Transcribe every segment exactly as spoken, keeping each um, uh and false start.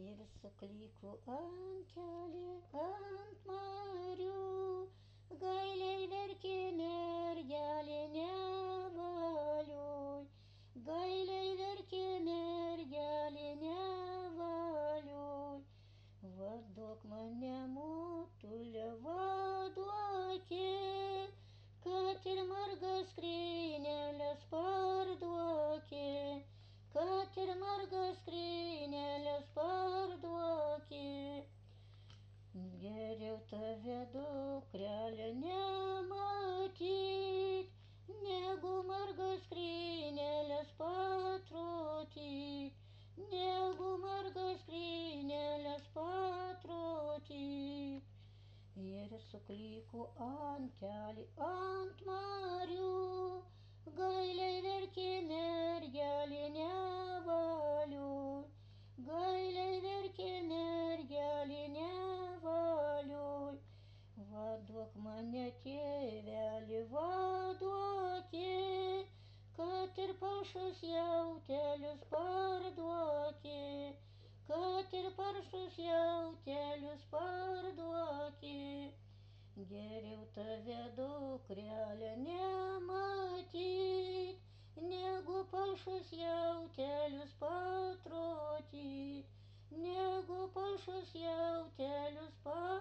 ir suklyko ankelė ant marių, gailiai verkė mergelė nevalioj, gailiai verkė mergelė nevalioj. Vaduok mane, motule, vaduokė, kad ir margas skrynelės parduokė, kad ir margas skrynelės parduokė. Geriau tave, dukrelė, nematyt, negu margas skrynelės patrotyt, negu margas skrynelės patrotyt. Ir suklyko ankelė ant marių, gailiai verkė mergelė nevalioj, gailiai verkė mergelė nevalioj. Vaduok mane, tėveli, vaduokė, kad ir palšus jautelius parduokė, kad ir paršus jautelius parduokė. Geriau tave, dukrelė, nematyt, negu palšus jautelius patrotyt, negu palšus jautelius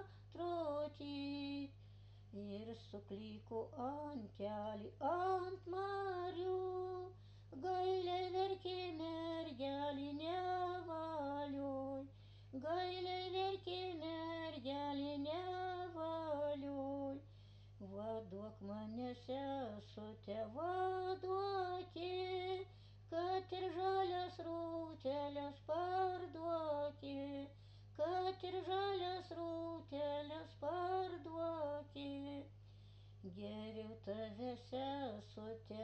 patrotyt. Ir suklyko ankelė ant marių, gailiai verkė mergelė nevalioj, gailiai verkė mergelė nevalioj. Vaduok mane, sesute, vaduokė, kad ir žalias rūteles parduokė, kad ir žalias rūteles parduokė. Geriau tave, sesute,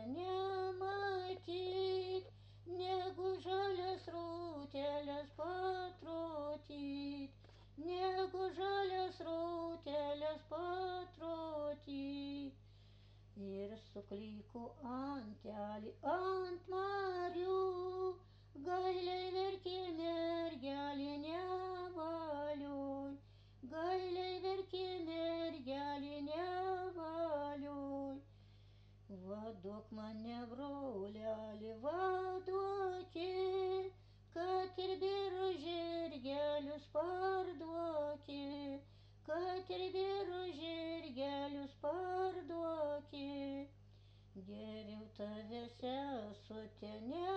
nematyt, negu žalias rūteles patrotyt, negu žalias rūteles patrotyt. Ir suklyko ankelė ant marių, gailiai verkė mergelė nevalioj, gailiai verkė mergelė nevalioj. Vaduok mane, broleli, vaduokė, kad ir birus žirgelius parduokė, kad ir birus žirgelius parduokė. Geriau tave, sesute,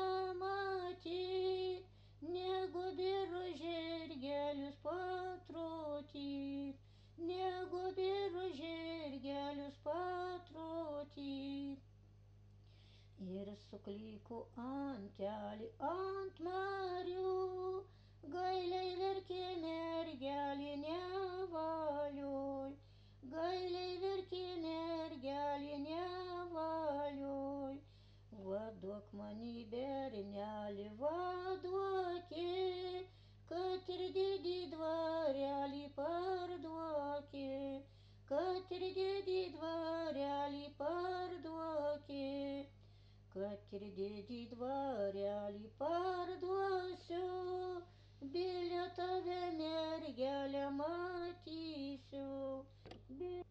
nematyt, negu birus žirgelius patrotyt, negu birus žirgelius patrotyt. Ir suklyko ankelė ant marių, gailiai verkė mergelė nevalioj, gailiai verkė mergelė nevalioj. Vaduok mane, berneli, vaduokė, kad ir didį dvarelį parduokė, kad ir didį dvarelį parduokė, kad ir didį dvarelį parduosiu, bilio tave, mergelę, matysiu.